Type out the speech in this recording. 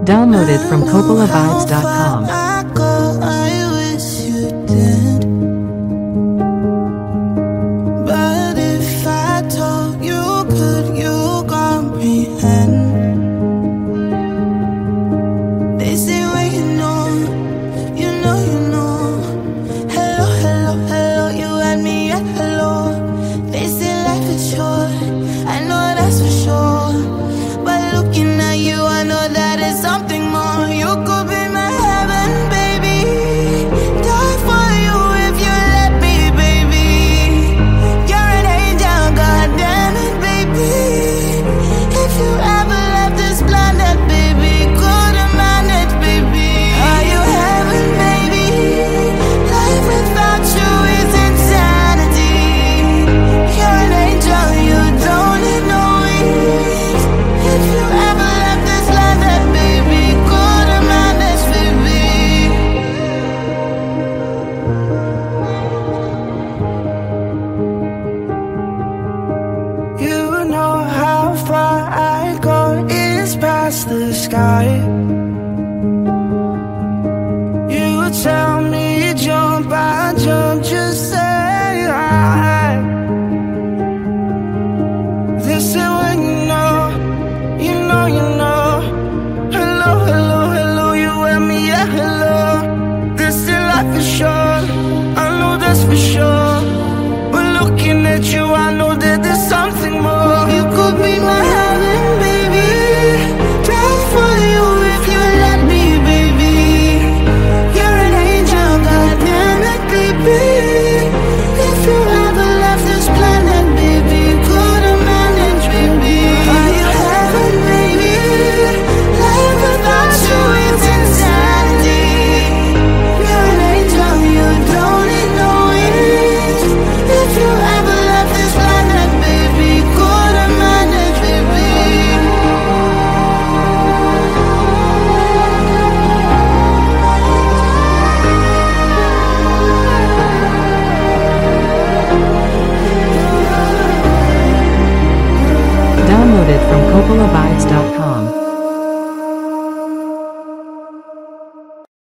Downloaded from CoppolaVibes.com. I wish you did. But if I told you, could you comprehend? They say when you know, you know, you know. Hello, hello, hello, you and me, yeah, hello. They say life is short, I know that's for sure. But looking at you, I know that it's something more. You could be my heaven, baby. Die for you if you let me, baby. You're an angel, goddamn it, baby. If you ever left this planet, baby, couldn't manage, baby. Are you heaven, baby? Life without you is insanity. You're an angel, you don't need no wings. If you ever left this planet, baby, couldn't manage, baby. You know how far I go is past the sky. You tell me jump, I jump, just say hi. This is when you know, you know, you know. Hello, hello, hello, you and me, yeah, hello. This is life for sure, I know that's for sure. But looking at you, I know that there's something more. You could be my heaven, baby. Die for you if you let me, baby. You're an angel, goddamn it, baby. If you ever left this planet, baby, couldn't manage, baby. Are you heaven, baby? Life without you is insanity. You're an angel, you don't need no wings. If you ever left this planet, baby, couldn't manage, baby. Downloaded from CoppolaVibes.com.